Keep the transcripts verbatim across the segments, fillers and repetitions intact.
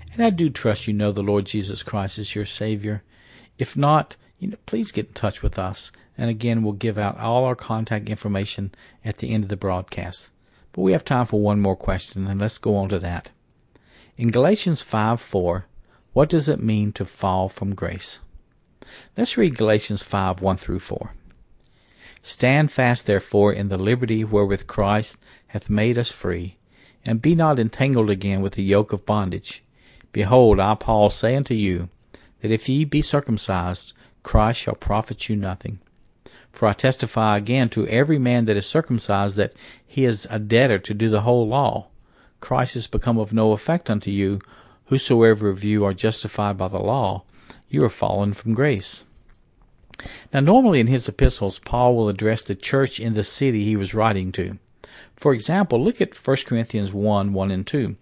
And I do trust you know the Lord Jesus Christ is your Savior. If not, you know, please get in touch with us. And again, we'll give out all our contact information at the end of the broadcast. But we have time for one more question, and let's go on to that. In Galatians five four, what does it mean to fall from grace? Let's read Galatians five one through four. Stand fast, therefore, in the liberty wherewith Christ hath made us free, and be not entangled again with the yoke of bondage. Behold, I, Paul, say unto you, that if ye be circumcised, Christ shall profit you nothing. For I testify again to every man that is circumcised, that he is a debtor to do the whole law. Christ is become of no effect unto you. Whosoever of you are justified by the law, you are fallen from grace. Now, normally in his epistles, Paul will address the church in the city he was writing to. For example, look at First Corinthians one, one and two.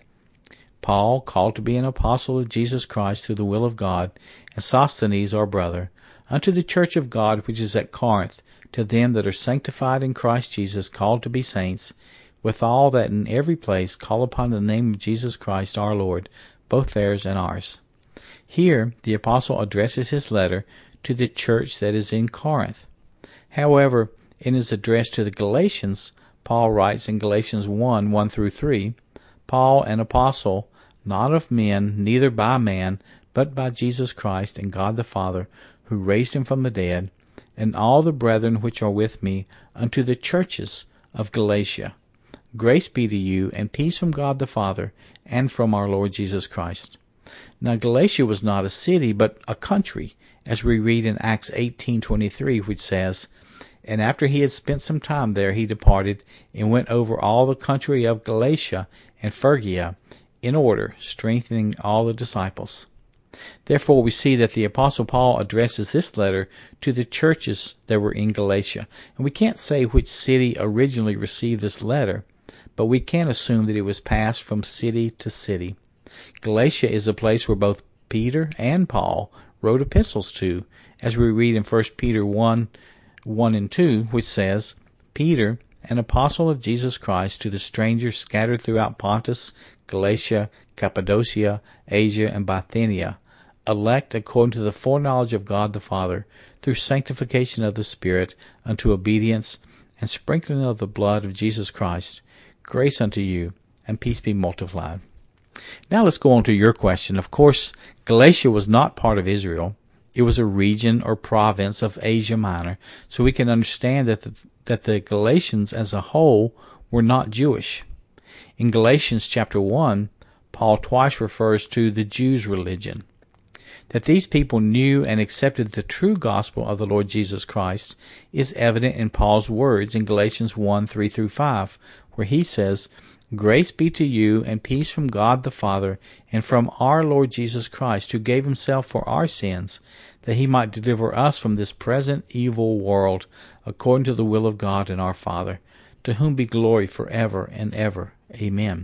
Paul, called to be an apostle of Jesus Christ through the will of God, and Sosthenes our brother, unto the church of God which is at Corinth, to them that are sanctified in Christ Jesus, called to be saints, with all that in every place call upon the name of Jesus Christ our Lord, both theirs and ours. Here the apostle addresses his letter to the church that is in Corinth. However, in his address to the Galatians, Paul writes in Galatians one, one through three, Paul, an apostle, not of men, neither by man, but by Jesus Christ and God the Father, who raised him from the dead, and all the brethren which are with me, unto the churches of Galatia. Grace be to you, and peace from God the Father, and from our Lord Jesus Christ. Now Galatia was not a city, but a country, as we read in Acts eighteen twenty-three, which says, And after he had spent some time there, he departed, and went over all the country of Galatia and Phrygia, in order, strengthening all the disciples. Therefore we see that the Apostle Paul addresses this letter to the churches that were in Galatia. And we can't say which city originally received this letter, but we can assume that it was passed from city to city. Galatia is a place where both Peter and Paul wrote epistles to, as we read in First Peter one, one and two, which says, Peter, an apostle of Jesus Christ, to the strangers scattered throughout Pontus, Galatia, Cappadocia, Asia, and Bithynia, elect according to the foreknowledge of God the Father, through sanctification of the Spirit, unto obedience, and sprinkling of the blood of Jesus Christ, grace unto you, and peace be multiplied. Now let's go on to your question. Of course, Galatia was not part of Israel. It was a region or province of Asia Minor, so we can understand that the, that the Galatians as a whole were not Jewish. In Galatians chapter one, Paul twice refers to the Jews' religion. That these people knew and accepted the true gospel of the Lord Jesus Christ is evident in Paul's words in Galatians one, three through five, where he says, Grace be to you and peace from God the Father and from our Lord Jesus Christ, who gave himself for our sins, that he might deliver us from this present evil world, according to the will of God and our Father, to whom be glory forever and ever. Amen.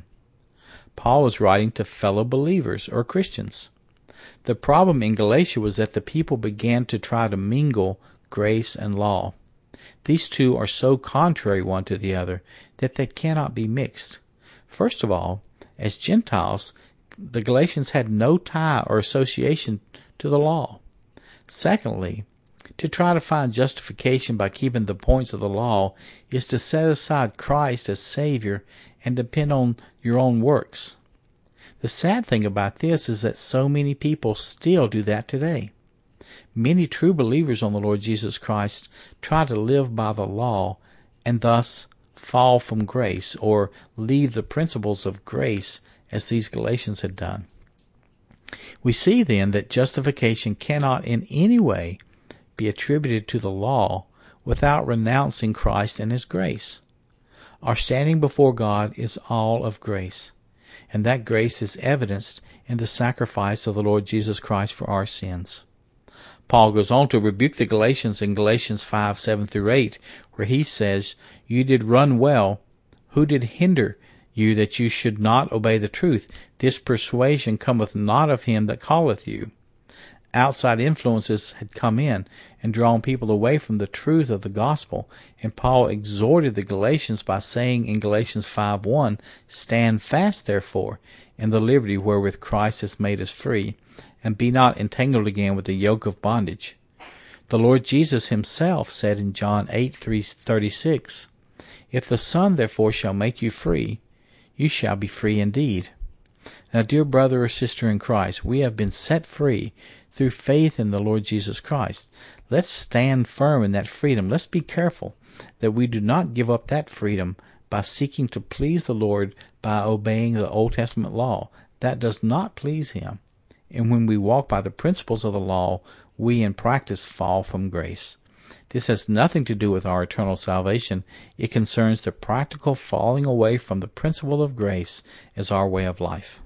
Paul is writing to fellow believers or Christians. The problem in Galatia was that the people began to try to mingle grace and law. These two are so contrary one to the other that they cannot be mixed. First of all, as Gentiles, the Galatians had no tie or association to the law. Secondly, to try to find justification by keeping the points of the law is to set aside Christ as Savior and depend on your own works. The sad thing about this is that so many people still do that today. Many true believers on the Lord Jesus Christ try to live by the law and thus fall from grace or leave the principles of grace as these Galatians had done. We see then that justification cannot in any way be attributed to the law without renouncing Christ and his grace. Our standing before God is all of grace, and that grace is evidenced in the sacrifice of the Lord Jesus Christ for our sins. Paul goes on to rebuke the Galatians in Galatians five, seven through eight, where he says, You did run well. Who did hinder you that you should not obey the truth? This persuasion cometh not of him that calleth you. outside influences had come in and drawn people away from the truth of the gospel, and Paul exhorted the Galatians by saying in Galatians five one, "Stand fast, therefore, in the liberty wherewith Christ has made us free, and be not entangled again with the yoke of bondage." The Lord Jesus himself said in John eight thirty-six, "If the Son therefore shall make you free, you shall be free indeed." Now, dear brother or sister in Christ, we have been set free through faith in the Lord Jesus Christ. Let's stand firm in that freedom. Let's be careful that we do not give up that freedom by seeking to please the Lord by obeying the Old Testament law. That does not please him. And when we walk by the principles of the law, we in practice fall from grace. This has nothing to do with our eternal salvation. It concerns the practical falling away from the principle of grace as our way of life.